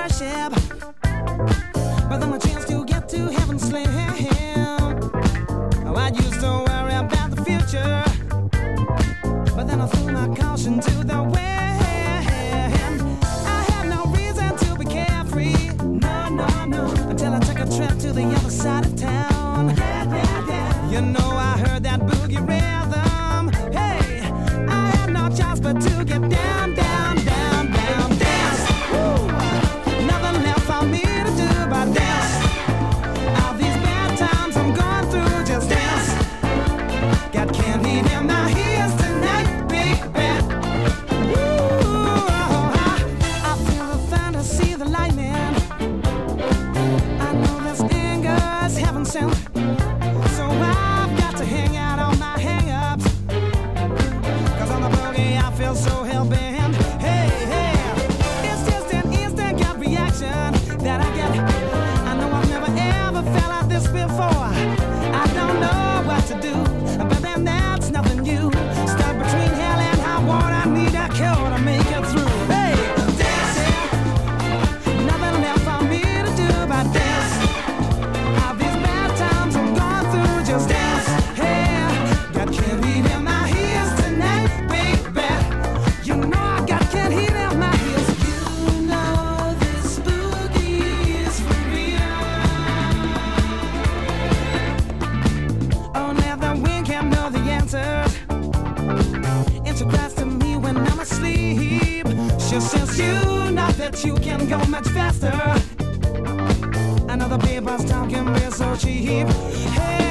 worship, but then a chance to get to heaven slim. Oh, I used to worry about the future, but then I threw my caution to the wind. I had no reason to be carefree, no, no, no, until I took a trip to the other side of town. You know I heard that boogie rhythm. Hey, I had no choice but to get down, down, down, down, dance. Woo. Nothing left for me to do but dance. All these bad times I'm going through, just dance. Got candy in my ears tonight, baby. Woo. I feel the thunder, see the lightning. I know this anger is heaven sent, so I've got to hang out on my hang-ups. 'Cause on the boogie I feel so hell-bent. Hey, hey, it's just an instant gut reaction that I get. I know I've never ever felt like this before. I don't know what to do, but then that's nothing new. Stuck between hell and high water, I need a cure to make it through. Hey, dance, yeah. Nothing left for me to do but dance. All these bad times I'm going through, just dance. Hey, got candy in my ears tonight, baby. You know I got candy in my ears. You know this boogie is for real. Only the wind can know the answers. Answer cries to me when I'm asleep. She says you know that you can go much faster. Another paper's talking real so cheap. Hey.